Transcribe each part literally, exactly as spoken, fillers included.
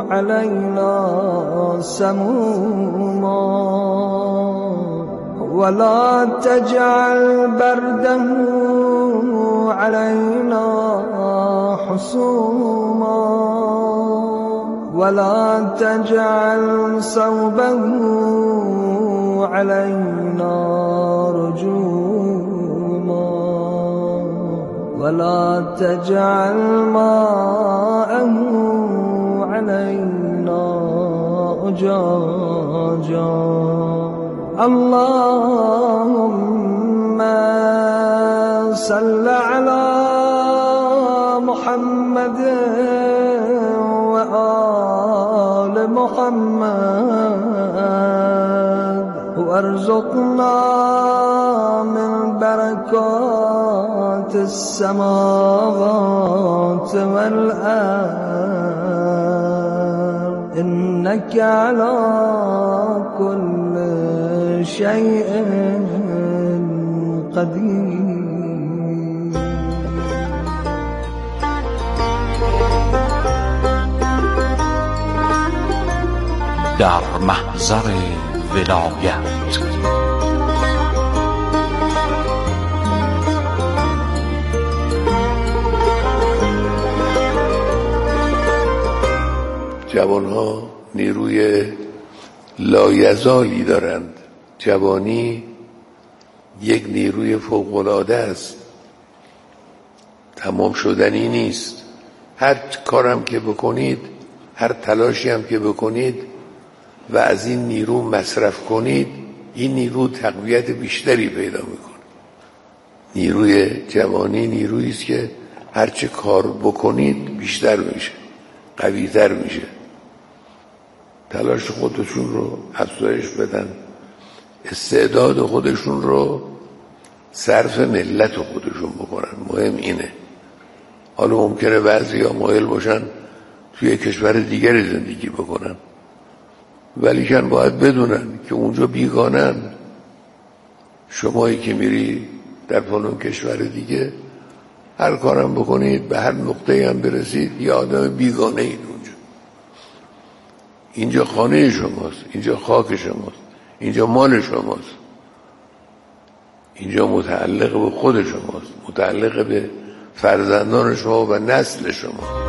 علينا سموما ولا تجعل برده علينا حسوما ولا تجعل صوبه علينا رجوما ولا تجعل ماءه علينا أجاجا اللهم صل على محمد وآل محمد وارزقنا من بركات السماوات والأرض إنك على كل شيء قدير. در محضر ولایت جوانها نیروی لایزالی دارند. جوانی یک نیروی فوق‌العاده است، تمام شدنی نیست. هر کارم که بکنید، هر تلاشی هم که بکنید و از این نیرو مصرف کنید، این نیرو تقویت بیشتری پیدا میکنه. نیروی جوانی نیرویی است که هرچه کار بکنید بیشتر میشه، قوی‌تر میشه. تلاش خودشون رو افزایش بدن، استعداد خودشون رو صرف ملت خودشون بکنن. مهم اینه. حالا ممکنه بعضیا مایل باشن توی کشور دیگری زندگی بکنن، ولیکن باید بدونن که اونجا بیگانن. شمایی که میری در فلان کشور دیگه، هر کارم بکنید، به هر نقطه هم برسید، یه آدم بیگانه اید اونجا. اینجا خانه شماست، اینجا خاک شماست، اینجا مال شماست، اینجا متعلق به خود شماست، متعلق به فرزندان شما و نسل شما.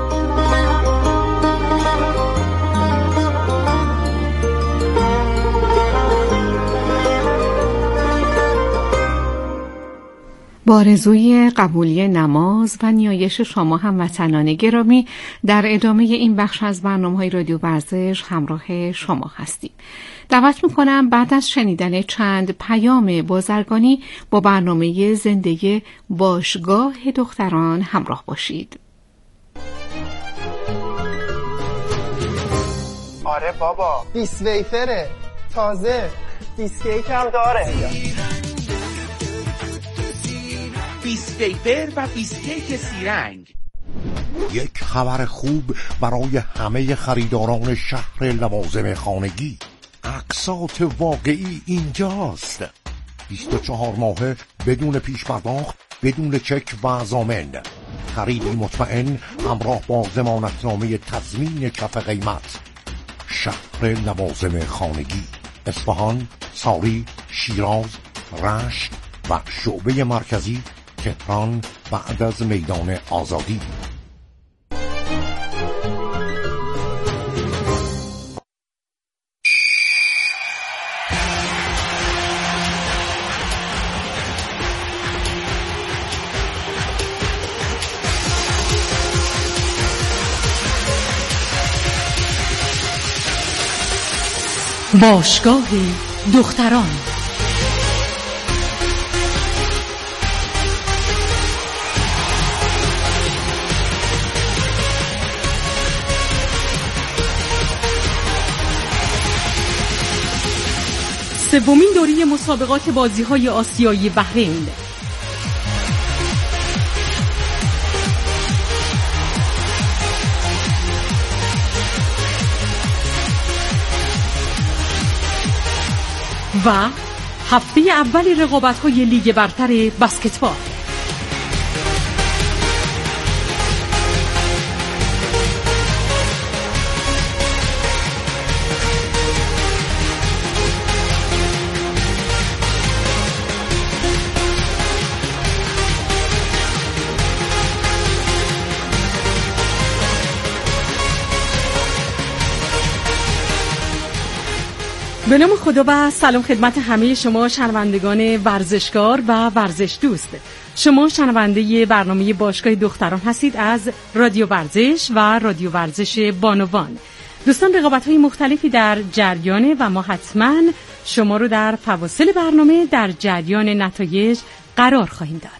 با آرزوی قبولی نماز و نیایش شما هموطنان گرامی، در ادامه این بخش از برنامه‌های رادیو ورزش همراه شما هستیم. دعوت می‌کنم بعد از شنیدن چند پیام بازرگانی با برنامه زنده باشگاه دختران همراه باشید. آره بابا، بیس ویفره تازه، بیسکیک هم داره. بیس ویفر و بیسکیک سیرنگ. یک خبر خوب برای همه خریداران شهر لوازم خانگی. اقساط واقعی اینجاست. بیست و چهار ماهه بدون پیش پرداخت، بدون چک و ضامن. خریدی مطمئن همراه با ضمانتنامه تضمین کف قیمت. شهر لوازم خانگی، اصفهان، ساری، شیراز، رشت و شعبه مرکزی تهران بعد از میدان آزادی. باشگاه دختران. سومین دوره مسابقات بازی‌های آسیایی بحرین. و هفته اول رقابت‌های لیگ برتر بسکتبال. به نام خدا و سلام خدمت همه شما شنوندگان ورزشکار و ورزش دوست. شما شنونده برنامه باشگاه دختران هستید از رادیو ورزش و رادیو ورزش بانوان. دوستان، رقابت‌های مختلفی در جریانه و ما حتما شما رو در فواصل برنامه در جریان نتایج قرار خواهیم داد.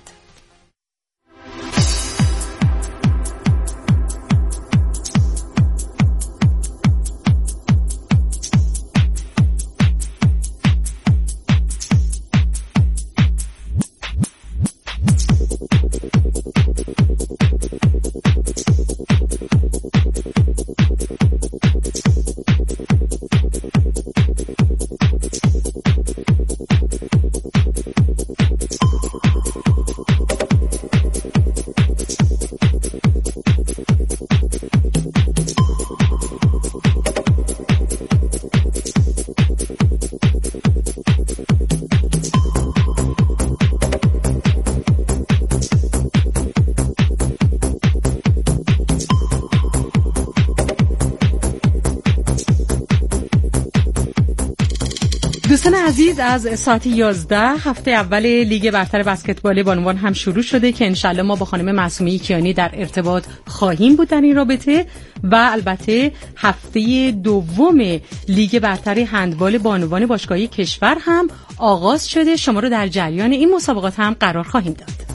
دوستان عزیز، از ساعت یازده هفته اول لیگ برتر بسکتبال بانوان هم شروع شده که انشالله ما با خانم معصومه کیانی در ارتباط خواهیم بود در این رابطه و البته هفته دوم لیگ برتر هندبال بانوان باشگاهی کشور هم آغاز شده. شما رو در جریان این مسابقات هم قرار خواهیم داد.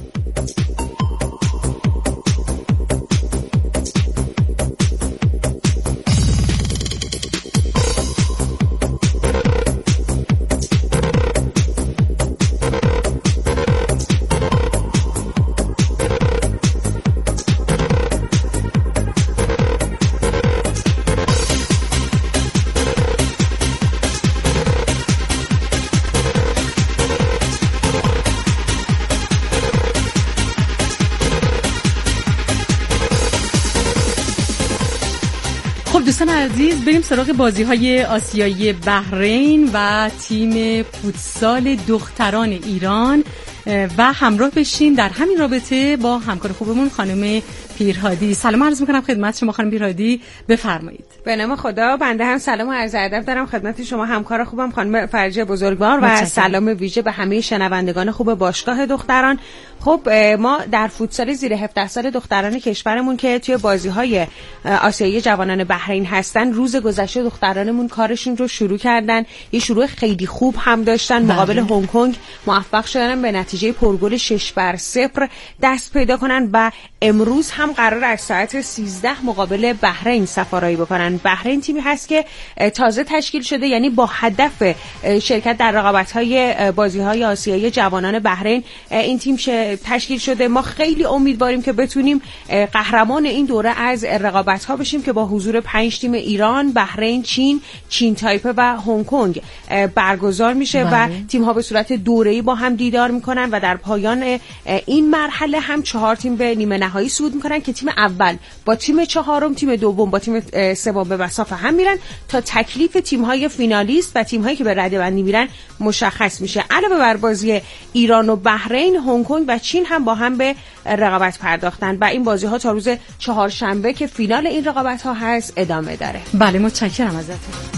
دوستان عزیز، بریم سراغ بازی‌های آسیایی بحرین و تیم فوتسال دختران ایران و همراه بشین در همین رابطه با همکار خوبمون خانم پیرهادی. سلام عرض می‌کنم خدمت شما خانم پیرهادی، بفرمایید. به نام خدا، بنده هم سلام و عرض ادب دارم خدمت شما همکار خوبم خانم فرجه بزرگوار و متشکرم. سلام ویژه به همه شنوندگان خوب باشگاه دختران. خب ما در فوتسال زیر هفده سال دختران کشورمون که توی بازی‌های آسیایی جوانان بحرین هستن، روز گذشته دخترانمون کارشون رو شروع کردن. یه شروع خیلی خوب هم داشتن، مقابل هنگ کنگ موفق شدن به نتیجه پرگل شش بر صفر دست پیدا کنن و امروز هم قرار از ساعت سیزده مقابل بحرین سفارایی بکنن. بحرین تیمی هست که تازه تشکیل شده، یعنی با هدف شرکت در رقابت‌های بازی‌های آسیایی جوانان بحرین این تیم تشکیل شده. ما خیلی امیدواریم که بتونیم قهرمان این دوره از رقابت‌ها بشیم که با حضور پنج تیم ایران، بحرین، چین، چین تایپه و هنگ کنگ برگزار میشه بله. و تیم‌ها به صورت دوره‌ای با هم دیدار میکنن و در پایان این مرحله هم چهار تیم به نیمه نهایی صعود میکنن که تیم اول با تیم چهارم، تیم دوم با تیم سوم به مسافه هم میرن تا تکلیف تیم‌های فینالیست و تیم‌هایی که به رده‌بندی میرن مشخص میشه. علاوه بر بازی ایران و بحرین، هنگ کنگ و چین هم با هم به رقابت پرداختن و این بازی‌ها تا روز چهارشنبه که فینال این رقابت‌ها هست ادامه داره. بله، متشکرم ازتون.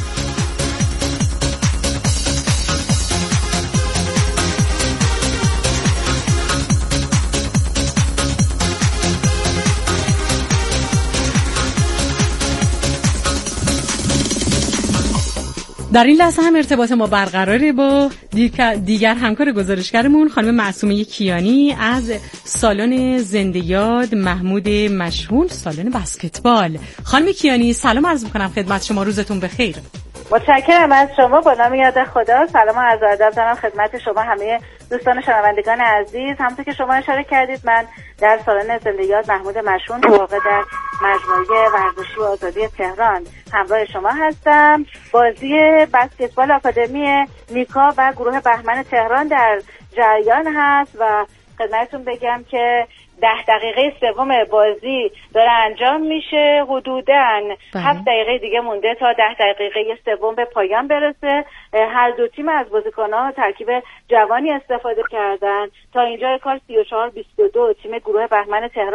در این لحظه هم ارتباط ما برقراره با دیگر همکار گزارشگرمون خانم معصومه کیانی از سالن زنده یاد محمود مشهون، سالن بسکتبال. خانم کیانی سلام عرض می‌کنم خدمت شما، روزتون بخیر. متشکرم از شما. با نام یاد خدا سلام و عرض ادب دارم خدمت شما همه دوستان شنوندگان عزیز. همونطور که شما اشاره کردید من در سالن زنده یاد محمود مشهون واقع در مجموعه ورزشی و آزادی تهران همراه شما هستم. بازی بسکتبال آکادمی نیکا و گروه بهمن تهران در جریان هست و خدمتتون بگم که ده دقیقه سوم بازی داره انجام میشه. حدوداً هفت دقیقه دیگه مونده تا ده دقیقه سوم به پایان برسه. هر دو تیم از بازیکن‌ها ترکیب جوانی استفاده کردن. تا اینجا کار سی و چهار بیست و دو تیم گروه بهمن تهران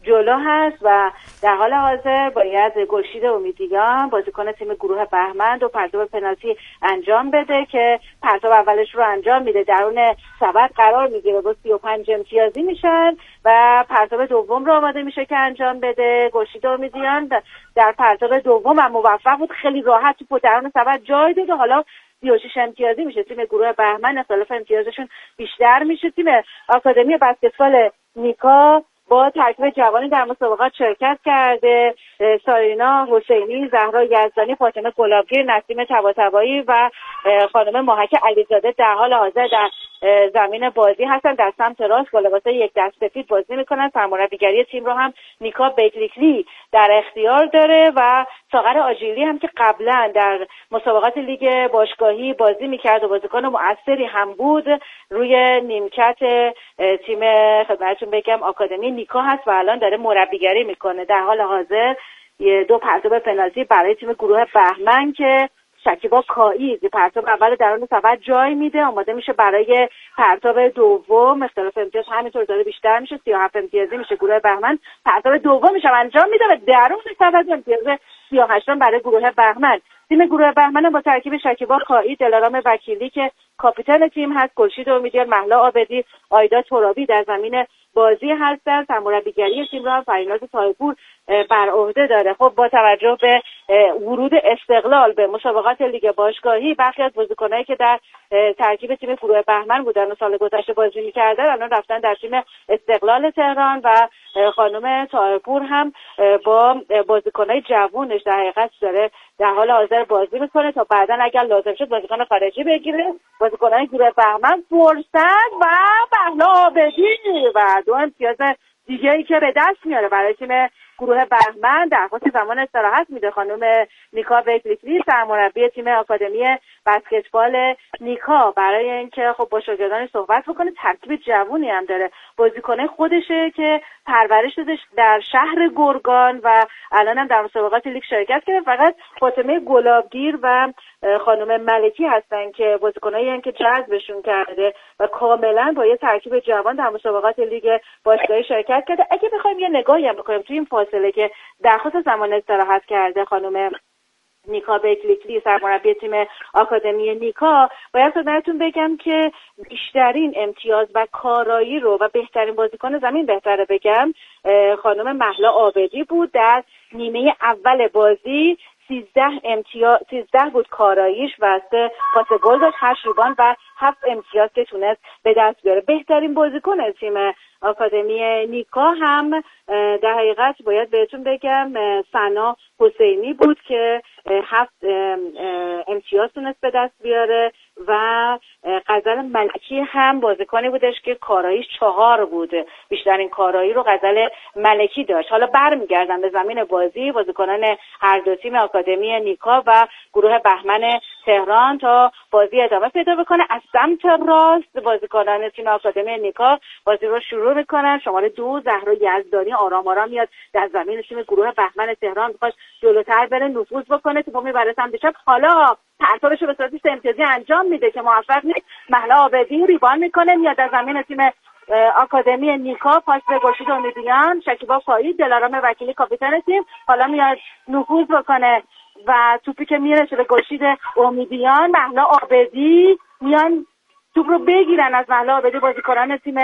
جلو هست و در حال حاضر باید گلشید امیدیان بازیکن تیم گروه بهمن و پرتاب پنالتی انجام بده که پرتاب اولش رو انجام میده، درون سبد قرار میگیره با سی و پنج امتیازی میشن و پرتاب دوم رو آماده میشه که انجام بده. گلشید امیدیان در پرتاب دوم هم موفق بود، خیلی راحت توپو درون سبد جای داد و حالا سی و شش امتیازی میشه تیم گروه بهمن، اختلاف امتیازشون بیشتر میشه. تیم آکادمی بسکتبال نیکا با ترکیب جوانی در مسابقات شرکت کرده، سارینا حسینی، زهرا یزدانی، فاطمه گلابگیر، نسیم طباطبایی و خانم ماهک علیزاده در حال حاضر در زمین بازی هستن. در سمت راست با لباس یک دست سفید بازی میکنن. سرمربیگری تیم رو هم نیکا بیگلیکلی در اختیار داره و ساغر آجیلی هم که قبلا در مسابقات لیگ باشگاهی بازی میکرد و بازیکن مؤثری هم بود، روی نیمکت تیم خدمتتون بگم آکادمی نیکا هست و الان داره مربیگری میکنه. در حال حاضر دو پرتاب پنالتی برای تیم گروه بهمن که شکیبا کایی پرتاب اول درون سبد جای میده، آماده میشه برای پرتاب دوم. اختلاف امتیاز همینطور داره بیشتر میشه، سی و هفت امتیازی میشه گروه بهمن. پرتاب دومش هم انجام میده و درون سبد امتیاز سی و هشت برای گروه بهمن. تیم گروه بهمن با ترکیب شکیبا کایی، دلارام وکیلی که کاپیتان تیم هست، گلشید امیدیان، مهلا عابدی، آیدا ترابی در زمین بازی هستن. سرمربیگری تیم رو هم فریناز طاهرپور بر عهده داره. خب با توجه به ورود استقلال به مسابقات لیگ باشگاهی، برخی از بازیکنایی که در ترکیب تیم گروه بهمن بودن و سال گذشته بازی می‌کردن الان رفتن در تیم استقلال تهران و خانم طاهرپور هم با بازیکنای جوونش در حقیقت داره در حال حاضر بازی میکنه تا بعداً اگر لازم شد بازیکن خارجی بگیره. بازیکنای گروه بهمن فرصت و مهلا عابدی و دو امتیاز دیگه‌ای که به دست میاره برای تیم گروه بهمن. درخواست زمان استراحت میده خانم نیکا بیگلیکلی، سرمربی تیم آکادمی بسکتبال نیکا، برای اینکه خب با شاگردانش صحبت بکنه. ترکیب جوونی هم داره، بازیکن خودشه که پرورش داده در شهر گرگان و الان هم در مسابقات لیگ شرکت کرده. فقط فاطمه گلابگیر و خانم ملکی هستن که بازیکنایی هستن که جذبشون کرده و کاملا با یه ترکیب جوان در مسابقات لیگ باشگاهی شرکت کرده. اگه بخوایم یه نگاهی هم بکنیم توی این فاصله که درخواست زمان استراحت کرده خانم نیکا بیگلیکلی، سرمربی تیم آکادمی نیکا، باید خدمتتون بگم که بیشترین امتیاز و کارایی رو و بهترین بازیکن زمین بهتره بگم خانم مهلا عابدی بود. در نیمه اول بازی سیزده امتیاز سیزده بود کاراییش و سه پاس گل داشت، هشت ریباند و هفت امتیاز که تونست به دست بیاره. بهترین بازیکن تیم آکادمی نیکا هم در حقیقت باید بهتون بگم سنا حسینی بود که هفت امتیاز تونست به دست بیاره و غزل ملکی هم بازیکنی بودش که کاراییش چهار بود. بیشترین کارایی رو غزل ملکی داشت. حالا برمیگردم به زمین بازی بازیکنان هر دو تیم آکادمی نیکا و گروه بهمن تهران تا بازی ادامه پیدا بکنه. از سمت راست بازیکنان تیم آکادمی نیکا بازی رو شروع میکنن. شماره دو زهرا یزدانی آرام آرام میاد در زمین تیم گروه بهمن تهران، میخواد جلوتر بره، نفوذ بکنه، توپو میبره سمت چپ، حالا پرتابش رو به صورت سه امتیازی انجام میده که موفق نیست. مهلا عابدی ریبان میکنه، میاد در زمین تیم آکادمی نیکا، پاس به گلشید امیدیان، شکیبا کایی، دلارام وکیلی کاپیتان تیم، حالا میاد نفوذ بکنه و توپی که میرسه به گلشید امیدیان، مهلا عابدی میان توپ رو بگیرن از مهلا عابدی. بازیکنان تیم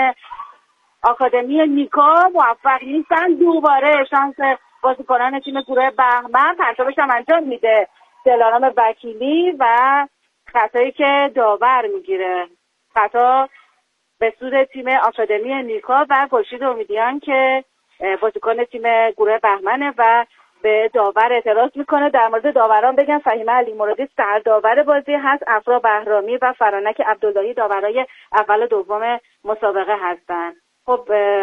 آکادمی نیکا موفق نیستن. دوباره شانس بازیکنان تیم گروه بهمن، پرتابش هم انجام میده دلارام وکیلی و خطایی که داور میگیره، خطا به سود تیم آکادمی نیکا و گلشید امیدیان که بازیکن تیم گروه بهمنه و به داور اعتراض میکنه. در مورد داوران بگم فهیمه علی مرادی سرداور بازی هست، افرا بهرامی و فرانک عبداللهی داورای اول و دوم مسابقه هستن. خب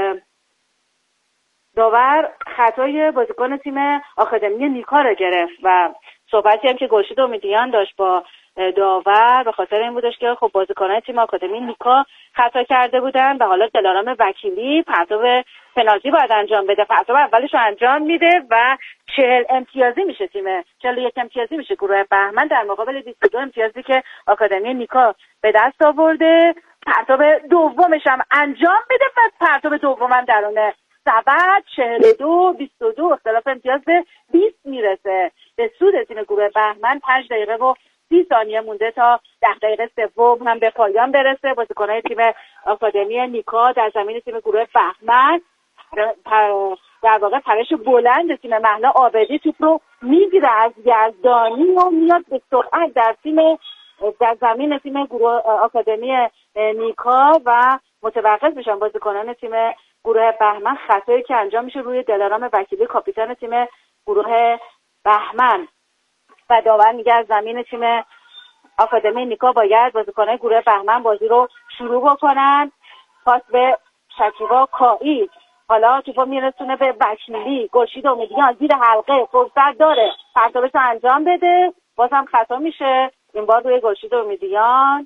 داور خطای بازیکن تیم آکادمی نیکا رو گرفت و صحبتی هم که گلشید امیدیان داشت با داور به خاطر این بودش که خب بازیکنان تیم آکادمی نیکا خطا کرده بودن و حالا دلارام وکیلی پرتاب پنالتی باید انجام بده. پرتاب اولش رو انجام میده و چهل امتیازی میشه تیم چهل و یک امتیازی میشه گروه بهمن در مقابل بیست و دو امتیازی که آکادمی نیکا به دست آورده. پرتاب دومش هم انجام میده و پرتاب دوم هم درون سبد چهل و دو بیست و دو اختلاف امتیاز به بیست میرسه به سود تیم گروه بهمن. پنج دقیقه و سی ثانیه مونده تا ده دقیقه سوم هم به پایان برسه. بازیکنان تیم آکادمی نیکا در زمین تیم گروه بهمن در واقع پرش بلند تیم مهلا عابدی توپ رو میگیره از یزدانی و میاد به سرعت در تیم در زمین تیم گروه آکادمی نیکا و متوقف میشن بازیکنان تیم گروه بهمن. خطایی که انجام میشه روی دلارام وکیلی کاپیتان تیم گروه بهمن و داور میگه از زمین تیم آکادمی نیکا باید بازیکنان گروه بهمن بازی رو شروع بکنن. پاس به شکیبا کایی، حالا توپو میرسونه به وکیلی. گلشید امیدیان زیر حلقه فرصت داره پرتابش انجام بده، بازم خطا میشه این بار روی گلشید امیدیان.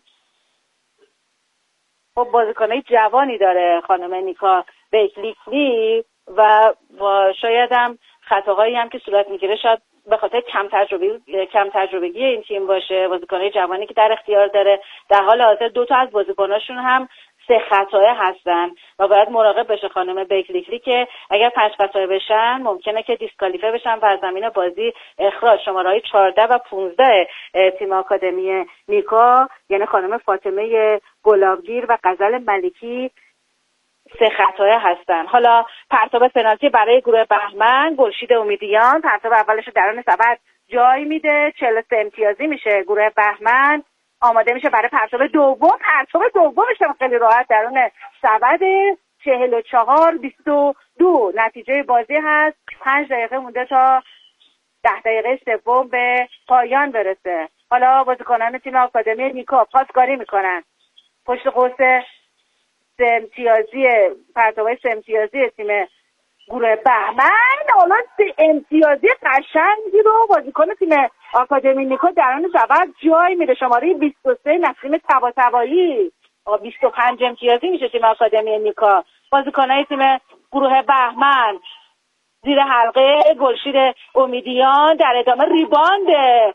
خب بازیکنای جوانی داره خانم نیکا بیکلیکلی و شاید هم خطاهایی هم که صورت میگیره شاید به خاطر کم تجربه کم تجربگی این تیم باشه. بازیکنای جوانی که در اختیار داره در حال حاضر دو تا از بازیکناشون هم سه خطای هستن و باید مراقب بشه خانم بیکلیکلی که اگر پنج خطای بشن ممکنه که دیسکالیفه بشن و از زمین بازی اخراج. شماره‌های چهارده و پانزده تیم آکادمی نیکا یعنی خانم فاطمه گلابگیر و غزل ملکی سه خطای هستن. حالا پرتاب پنالتی برای گروه بهمن. گلشید امیدیان پرتاب اولش درون سبد جای میده، چهل و سه امتیازی میشه گروه بهمن. آماده میشه برای پرتاب دوم. پرتاب دومش هم خیلی راحت درون سبد چهل و چهار بیست و دو نتیجه بازی هست. پنج دقیقه مونده تا ده دقیقه سوم به پایان برسه. حالا بازیکنان تیم آکادمی نیکا پاسکاری میکنن پشت قوس سه امتیازی پرتابای سه امتیازی تیم گروه بهمن. حالا سه امتیازی قشنگی رو بازیکن تیم آکادمی نیکا درون سبد جای میده. شماره بیست و سه نسیم طباطبایی بیست و پنج امتیازی میشه تیم آکادمی نیکا. بازیکنای تیم گروه بهمن زیر حلقه گلشید امیدیان در ادامه ریباند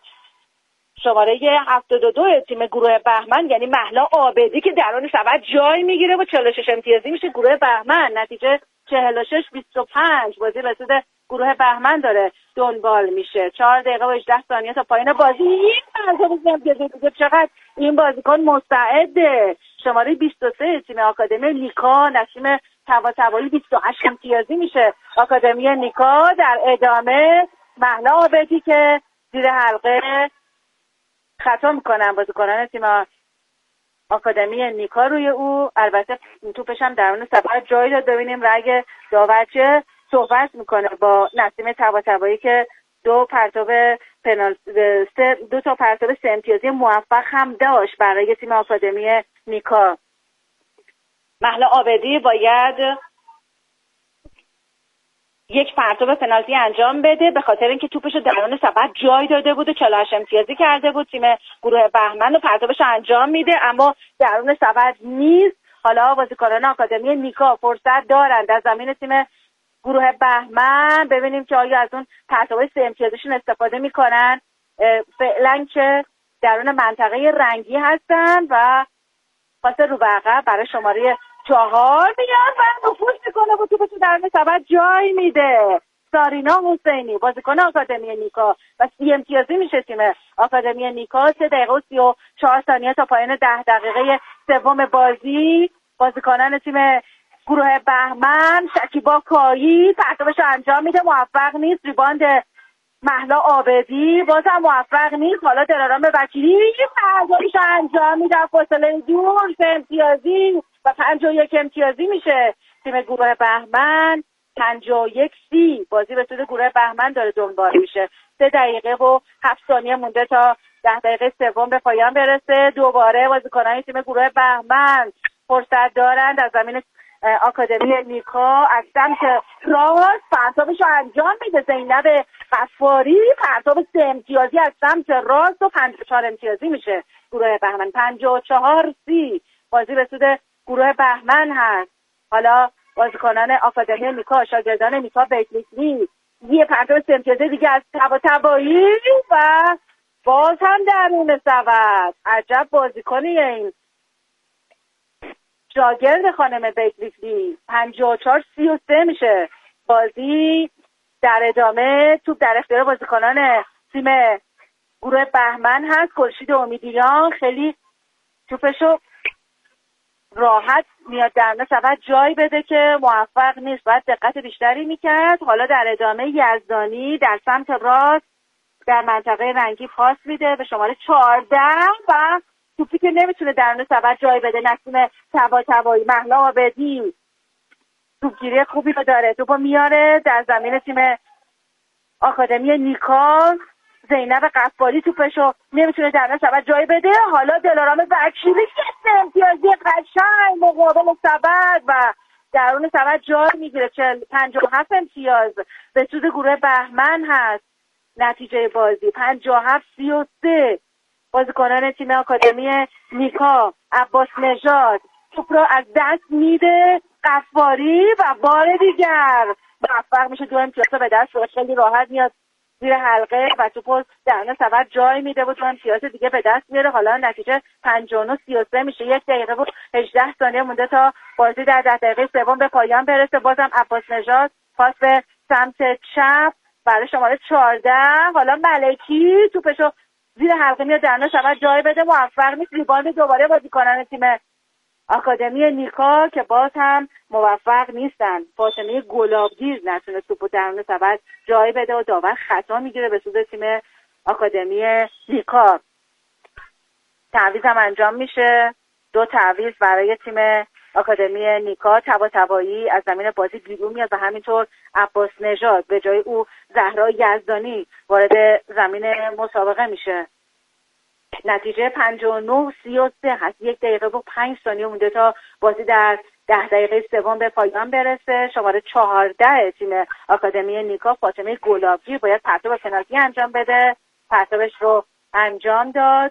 شماره هفتاد و دو تیم گروه بهمن یعنی مهلا عابدی که درون سبد جای میگیره و چهل و شش امتیازی میشه گروه بهمن. نتیجه چهل و شش بیست و پنج بازی رسید گروه بهمن داره دنبال میشه. چهار دقیقه و هجده ثانیه تا پایان بازی. این امتیازی دیگه چقدر این بازیکن مستعده. شماره بیست و سه تیم آکادمی نیکا نسیم طباطبایی بیست و هشت امتیازی میشه آکادمی نیکا. در ادامه مهلا عابدی که زیر حلقه خطا میکنن بازیکنان تیم آکادمی نیکا روی او. البته توپش هم درون سبد جای داد. ببینیم رأی داور چه صحبت میکنه با نسیم طباطبایی که دو پرتاب پنالتی دو تا پرتاب سه امتیازی موفق هم داشت برای تیم آکادمی نیکا. مهلا عابدی باید یک پرتاب پنالتی انجام بده به خاطر اینکه توپش رو درون سبد جای داده بود و چهل و هشت امتیازی کرده بود. تیم گروه بهمن و پرتابش انجام میده اما درون سبد نیست. حالا بازیکنان آکادمی نیکا فرصت دارن در زمین تیم گروه بهمن. ببینیم که آیا از اون پرتابای سه امتیازشون استفاده میکنن. فعلا که درون منطقه رنگی هستن و پاس رو به عقب برای شماره چهار میاد و نفوذ میکنه و توپش درون سبد جای میده. سارینا حسینی بازیکن آکادمی نیکا و سی امتیازی میشه تیم آکادمی نیکا. سه دقیقه و سی و چهار ثانیه تا پایان ده دقیقه سوم بازی. بازیکنان تیم گروه بهمن شکیبا کایی پرتابش انجام میده موفق نیست. ریباند مهلا عابدی بازم موفق نیست. حالا دلارام وکیلی پرتابش انجام میده فاصله دور سه امتیازی و پنجاه و یک امتیازی میشه تیم گروه بهمن. پنجاه و یک سی بازی به سود گروه بهمن داره دنبال میشه. سه دقیقه و هفت ثانیه مونده تا ده دقیقه سوم به پایان برسه. دوباره بازیکنان تیم گروه بهمن فرصت دارند از زمین آکادمی نیکا از سمت راست پرتابش رو انجام میده. زینب غفاری پرتاب سه امتیازی از سمت راست و پنجاه و چهار امتیازی میشه گروه بهمن. پنجاه و چهار سی بازی به سود گروه بهمن هست. حالا بازیکنان آکادمی نیکا شاگردان نیکا بیکلیکلی یه پرتاب سه امتیازی دیگه از طباطبایی و باز هم درون سبد. عجب بازیکنیه این شاگرد خانم بیکلیفلی. پنجاه و چهار سی و سه میشه بازی. در ادامه توپ در اختیار بازیکنان تیم گروه بهمن هست. خورشید امیدیان خیلی توپشو راحت میاد در نسبت جای بده که موفق نیست، باید دقت بیشتری میکرد. حالا در ادامه یزدانی در سمت راست در منطقه رنگی پاس میده به شماره چهارده و توپی که نمیتونه در نسبت جای بده. نسیم تبا تبایی مهلا عابدی توپگیری خوبی رو داره، توپو میاره در زمین تیم آکادمی نیکا. زینب قفاری توپشو نمیتونه در نسبت جای بده. حالا دلارام بکشیری که امتیازی قشنگ مقابل سبد و درون سبد جای میگیره. پنجاه و هفت امتیاز به سود گروه بهمن هست. نتیجه بازی پنجاه و هفت سی و سه. بازیکنان تیم آکادمی نیکا عباس نژاد توپ رو از دست میده. قفاری و بار دیگر موفق میشه دو امتیاز به دست بیاره. خیلی راحت میاد زیر حلقه و توپو درون سبد جای میده و دو امتیاز دیگه به دست میاره. حالا نتیجه پنجاه و نه سی و سه میشه. یک دقیقه و هجده ثانیه مونده تا بازی در ده دقیقه سوم به پایان برسه. بازم عباس نژاد پاس به سمت چپ برای شماره چهارده. حالا ملکی توپشو زیر حلقه میاد درون سبد جای بده، موفق نیست. ریباند دوباره بازیکنان تیم آکادمی نیکا که باز هم موفق نیستن. فاطمه گلابگیر نتونه توپو درون سبد جای بده و داور خطا میگیره به سود تیم آکادمی نیکا. تعویض هم انجام میشه. دو تعویض برای تیم آکادمی نیکا. تبا تبایی از زمین بازی بیرون میاد و همینطور عباس نژاد به جای او زهرا یزدانی وارد زمین مسابقه میشه. نتیجه پنجاه و نه سی و سه هست. یک دقیقه و پنج ثانیه مونده تا بازی در ده دقیقه سوم به پایان برسه. شماره چهارده تیم آکادمی نیکا فاطمه گلابگیر باید پرتاب پنالتی انجام بده. پرتابش رو انجام داد.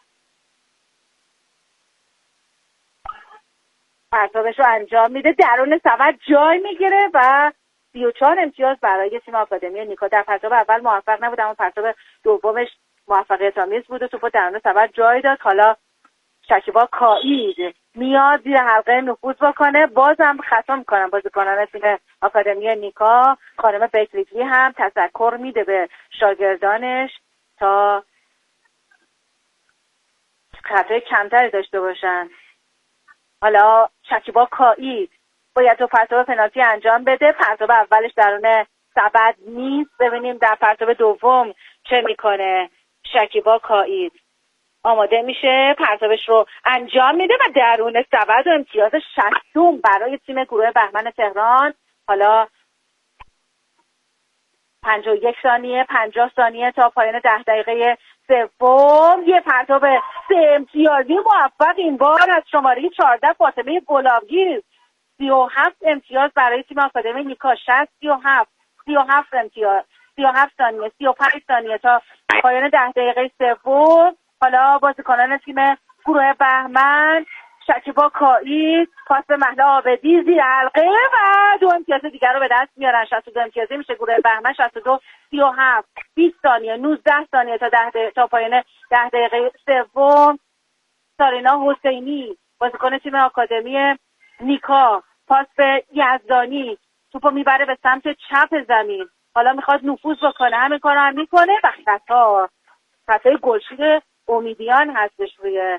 پرتابش رو انجام میده، درون سبد جای میگیره و سی و چهار امتیاز برای تیم آکادمی نیکا. در پرتاب اول موفق نبود اما پرتاب دومش موفقیت آمیز بود و توپو درون سبد جای داد. حالا شکیبا کائید میاد زیر حلقه نفوذ بکنه، بازم خطا میکنن بازیکنان تیم آکادمی نیکا. خانم بیکلیفلی هم تذکر میده به شاگردانش تا خطای کمتری داشته باشن. حالا شکیبا کائید باید دو پرتاب پنالتی انجام بده. پرتاب اولش درون سبد نیست. ببینیم در پرتاب دوم چه میکنه. شکیبا کائید آماده میشه، پرتابش رو انجام میده و درون سبد و امتیاز شصتم برای تیم گروه بهمن تهران. حالا پنجاه و یک ثانیه پنجاه ثانیه تا پایان ده دقیقه سوم. یه پرتاب سه امتیازی موفق این بار از شماره چهارده فاطمه گلابگیر. سی و هفت امتیاز برای تیم آکادمی نیکا. شصت سی و هفت سی و هفت امتیاز سی و هفت ثانیه سی و پنج ثانیه تا پایان ده دقیقه سوم. حالا بازیکنان تیم گروه بهمن شکیبا کائید پاس به مهلا عابدی زیر حلقه و دو امتیاز دیگر رو به دست میارن. شصت و دو امتیازی میشه گروه بهمن. شصت و دو سی و هفت بیست ثانیه نوزده ثانیه تا ده دقیقه تا پایان ده دقیقه سوم. سارینا حسینی بازیکن تیم آکادمی نیکا پاس به یزدانی توپو میبره به سمت چپ زمین. حالا میخواد نفوذ بکنه، همین کارو هم میکنه و خطا خطای گلشید امیدیان هستش روی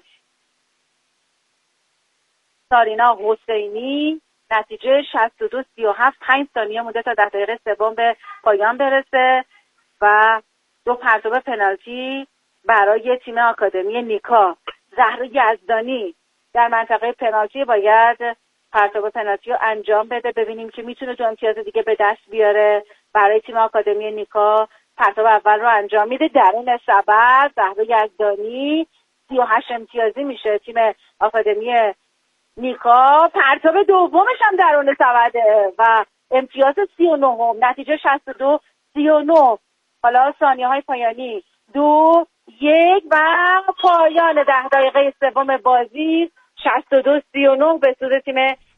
سارینا حسینی. نتیجه شصت و دو سی و هفت. پنج ثانیه مونده تا ده دقیقه سوم به پایان برسه و دو پرتاب پنالتی برای تیم آکادمی نیکا. زهرا یزدانی در منطقه پنالتی باید پرتاب پنالتی رو انجام بده. ببینیم که میتونه دو امتیاز دیگه به دست بیاره برای تیم آکادمی نیکا. پرتاب اول رو انجام میده درون سبد. زهرا یزدانی سی و هشت امتیازی میشه تیم آکادمی نیکا. پرتاب دومش هم درون سبده و امتیاز سی و نه. نتیجه شصت و دو سی و نه. حالا ثانیه های پایانی دو یک و پایان ده دقیقه سوم بازی. شصت و دو سی و نه به سود تیم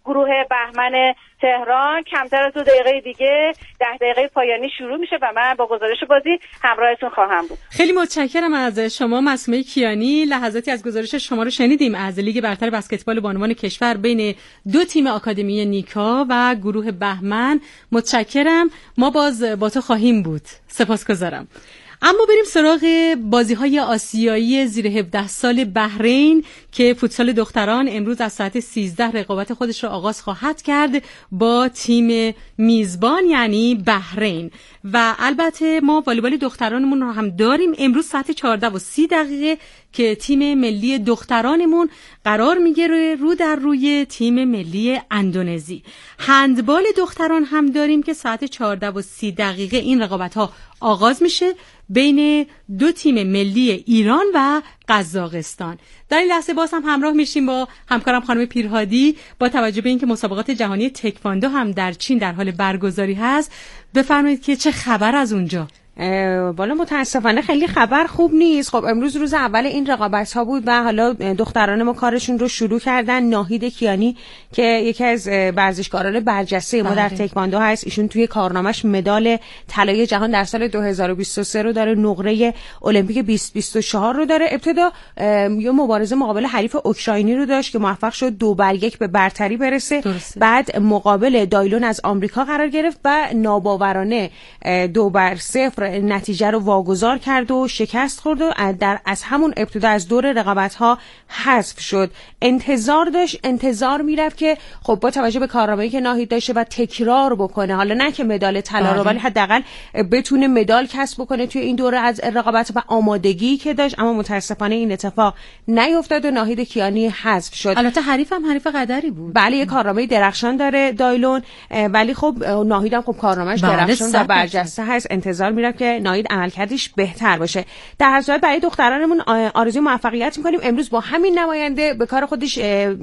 گروه بهمن تهران. کمتر از دو دقیقه دیگه ده دقیقه پایانی شروع میشه و من با گزارش بازی همراهتون خواهم بود. خیلی متشکرم از شما معصومه کیانی. لحظاتی از گزارش شما رو شنیدیم از لیگ برتر بسکتبال بانوان کشور بین دو تیم آکادمی نیکا و گروه بهمن. متشکرم. ما باز با تو خواهیم بود. سپاسگزارم. اما بریم سراغ بازی‌های آسیایی زیر هفده سال بحرین که فوتسال دختران امروز از ساعت سیزده رقابت خودش را آغاز خواهد کرد با تیم میزبان یعنی بحرین. و البته ما والیبال دخترانمون رو هم داریم امروز ساعت چهارده و سی دقیقه که تیم ملی دخترانمون قرار میگیره رو در روی تیم ملی اندونزی. هندبال دختران هم داریم که ساعت چهارده و سی دقیقه این رقابت‌ها آغاز میشه بین دو تیم ملی ایران و قزاقستان. در این لحظه باز هم همراه میشیم با همکارم خانم پیرهادی. با توجه به اینکه مسابقات جهانی تکواندو هم در چین در حال برگزاری هست، بفرمایید که چه خبر از اونجا؟ بالا متاسفانه خیلی خبر خوب نیست. خب امروز روز اول این رقابت ها بود و حالا دختران ما کارشون رو شروع کردن. ناهید کیانی که یکی از ورزشکاران برجسته ما در تکواندو هست، ایشون توی کارنامه‌اش مدال طلای جهان در سال دو هزار و بیست و سه رو داره، نقره المپیک بیست بیست و چهار رو داره. ابتدا یه مبارزه مقابل حریف اوکراینی رو داشت که موفق شد دو بر یک به برتری برسه. درسته. بعد مقابل دایلون از آمریکا قرار گرفت و ناباورانه دو بر صفر نتیجه رو واگذار کرد و شکست خورد و در از همون ابتدا از دور رقابت‌ها حذف شد. انتظار داشت انتظار میرفت که خب با توجه به کارنامه‌ای که ناهید داشته و تکرار بکنه، حالا نه که مدال طلا رو، ولی حداقل بتونه مدال کسب بکنه توی این دوره از رقابت و آمادگی که داشت. اما متاسفانه این اتفاق نیفتاد و ناهید کیانی حذف شد. البته حریف هم حریف قدری بود. بله یه کارنامه درخشان داره دایلون، ولی خب ناهید هم خب کارنامه‌اش درخشان و برجسته هست. انتظار میرفت که ناهید عملکردش بهتر باشه. در هر صورت برای دخترانمون آرزوی موفقیت می‌کنیم. امروز با همین نماینده به کار خودش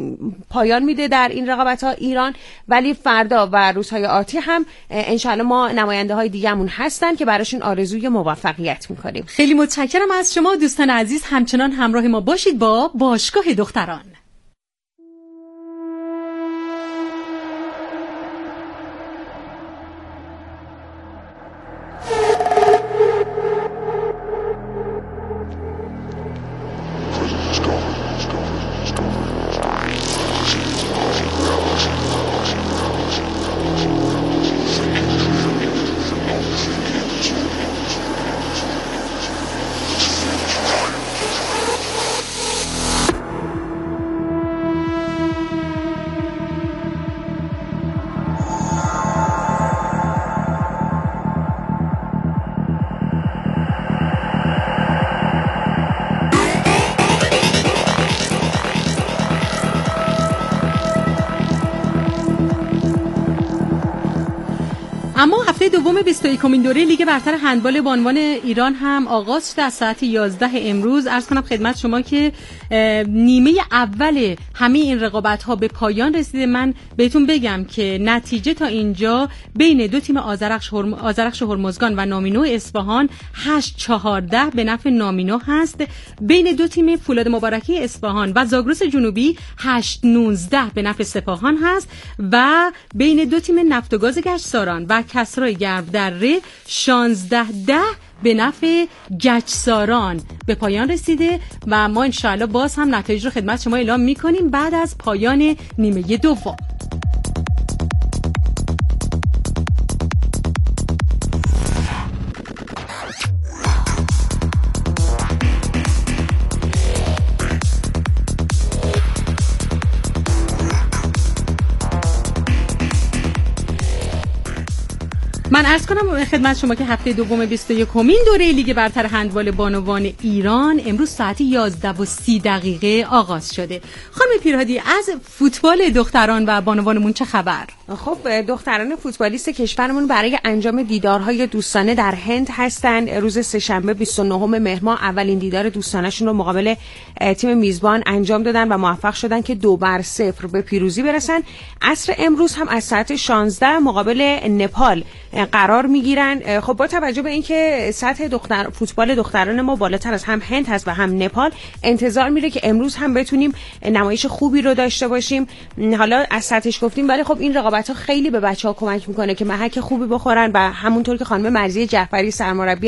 پایان میده در این رقابت‌ها ایران، ولی فردا و روزهای آتی هم انشالله ما نماینده‌های دیگه‌مون هستن که براشون آرزوی موفقیت می‌کنیم. خیلی متشکرم از شما دوستان عزیز. همچنان همراه ما باشید با باشگاه دختران. اما هفته دوم بیست و یکمین دوره لیگ برتر هندبال بانوان ایران هم آغاز شده از ساعت یازده امروز. عرض کنم خدمت شما که نیمه اول همه این رقابت ها به پایان رسیده. من بهتون بگم که نتیجه تا اینجا بین دو تیم آذرخش هرم... آذرخش هرمزگان و نامینو اصفهان هشت چهارده به نفع نامینو هست. بین دو تیم فولاد مبارکی اصفهان و زاگرس جنوبی هشت نوزده به نفع سپاهان هست و بین دو تیم نفت و گاز گچساران و کسرای گرم‌دره شانزده ده به نفع گچساران به پایان رسیده و ما انشاءالله باز هم نتایج رو خدمت شما اعلام می‌کنیم بعد از پایان نیمه دوم. من عرض کنم خدمت شما که هفته دوم بیست و یکمین دوره لیگ برتر هندبال بانوان ایران امروز ساعت یازده و سی دقیقه آغاز شده. خانم پیرهادی از فوتبال دختران و بانوانمون چه خبر؟ خب دختران فوتبالیست کشورمون برای انجام دیدارهای دوستانه در هند هستن. روز سه‌شنبه بیست و نهم مهر ماه اولین دیدار دوستانه‌شون رو مقابل تیم میزبان انجام دادن و موفق شدن که دو بر صفر به پیروزی برسن. عصر امروز هم از ساعت شانزده مقابل نپال قرار میگیرن. خب با توجه به اینکه سطح دختر فوتبال دختران ما بالاتر از هم هند هست و هم نپال، انتظار میره که امروز هم بتونیم نمایش خوبی رو داشته باشیم. حالا از سطحش گفتیم، ولی خب این رقابت‌ها خیلی به بچه‌ها کمک میکنه که محک خوبی بخورن و همونطور که خانم مرضیه جعفری سرمربی